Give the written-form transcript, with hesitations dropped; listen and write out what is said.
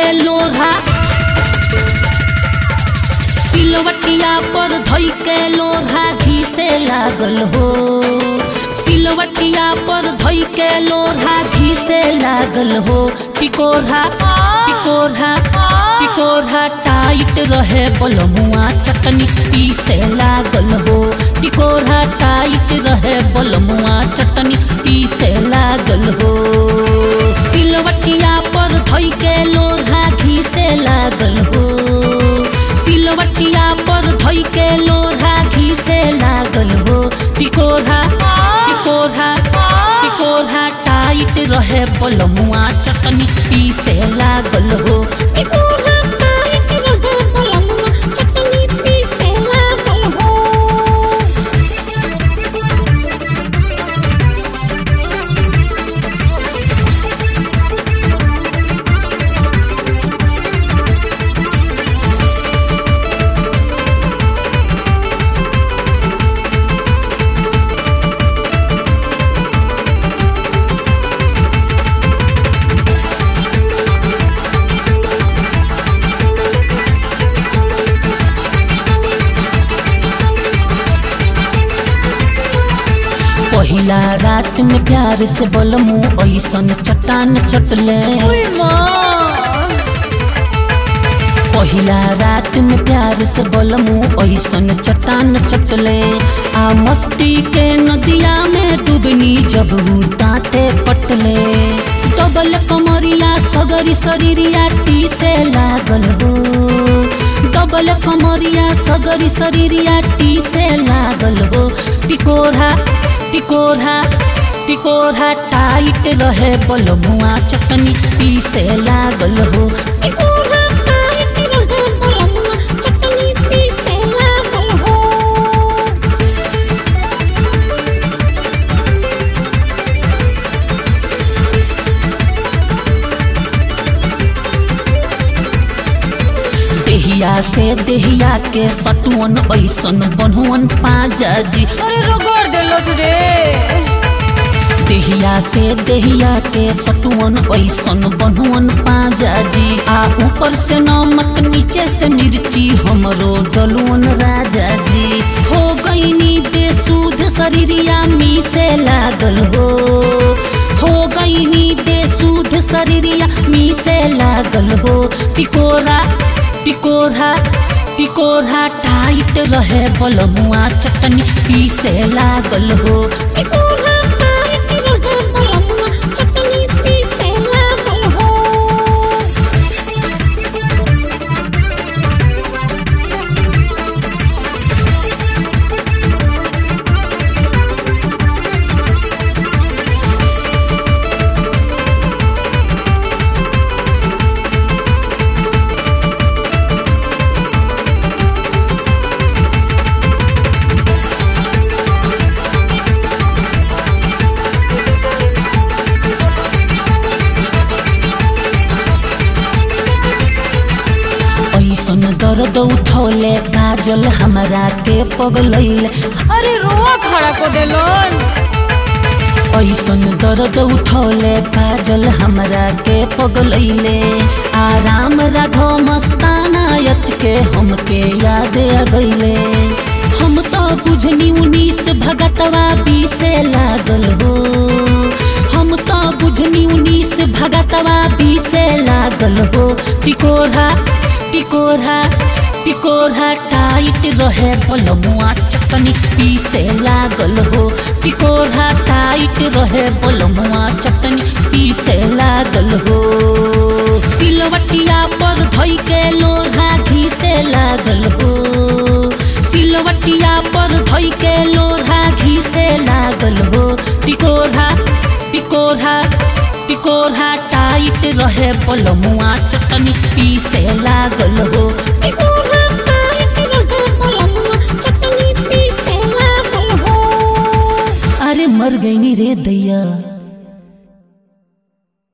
के लोढ़ा, सिलवटिया पर धोई के लोढ़ा घीसे लागल हो। सिलवटिया पर धोई के लोढ़ा घीसे लागल हो। टिकोरा टिकोरा टिकोरा टाइट रहे बलमुआ चटनी पीसे लागल हो। टिकोरा टाइट रहे बलमुआ चटनी पीसे लागल हो। सिलवटिया पर धोई के लोढ़ा घीसे लागल हो। सिलवटिया पर धोई के लोढ़ा घीसे लागल हो। टिकोरा टिकोरा टिकोरा टाइट रहे बलमुआ चटनी पीसे लागल हो। टिकोरा टाइट रहे बलमुआ चटनी पीसे लागल हो। पहिला रात में प्यार से बलमू ऐसन चट्टान चटले। पहिला रात में प्यार से बलमू ऐसन चट्टान चटले। आ मस्ती के नदिया में डूबनी जब ताते पटले। डबल कमरिया सगरी शरीरिया टीसे लागल हो। डबल कमरिया सगरी शरीरिया टीसे लागल हो। टिकोरा टिकोरा टिकोरा टाइट रहे बलमुआ चटनी पीसे लागल हो। टिकोरा टाइट रहे बलमुआ चटनी पीसे लागल हो। देहिया से देहिया के सटुअन ऐसन बनहुअन पाजा जी। अरे रगड़ देलस रे। देहिया से देहिया के सटुअन ऐसन बनहुअन पाजा जी। आ ऊपर से नमक नीचे से मिर्ची हमरो डलुअन राजा जी। हो गईनी बेसुध शरीरिया मीसे लागल हो। हो गईनी बेसुध शरीरिया मीसे लागल हो। टिकोरा टिकोरा टिकोरा टाइट रहे बलमुआ चटनी पीसे लागल हो। टिकोरा टाइट रहे बलमुआ चटनी पीसे लागल हो। दर्द उठौले काजल हमरा के पगलैले। अरे रोआ खड़ा को देलन। ऐसन दर्द उठौले काजल हमरा के पगलैले। आराम राघव मस्ताना यच के हमके याद आ गईले। हम तो बुझनी 19 भगतवा बीसे लागल हो। हम तो बुझनी 19 भगतवा बीसे लागल हो। टिकोरा टिकोरा टिकोरा टाइट रहे बलमुआ चटनी पीसे लागल हो। टिकोरा टाइट रहे बलमुआ चटनी पीसे लागल हो। सिलवटिया पर धोई के लोढ़ा घीसे लागल हो। सिलवटिया पर धोई के लोढ़ा घीसे लागल हो। टिकोरा टिकोरा टिकोरा टाइट रहे बलमुआ चटनी पीसे लागल हो। टिकोरा टाइट रहे बलमुआ चटनी पीसे लागल हो। अरे मर गईनी रे दैया।